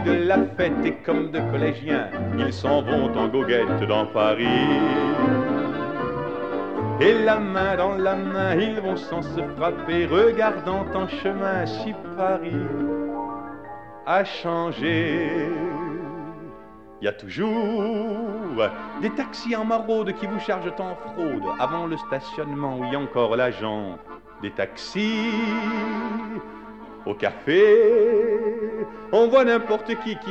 envie de la fête et comme de collégiens, ils s'en vont en goguette dans Paris. Et la main dans la main, ils vont sans se frapper, regardant en chemin si Paris a changé. Il y a toujours des taxis en maraude qui vous chargent en fraude avant le stationnement où il y a encore l'agent. Des taxis au café, on voit n'importe qui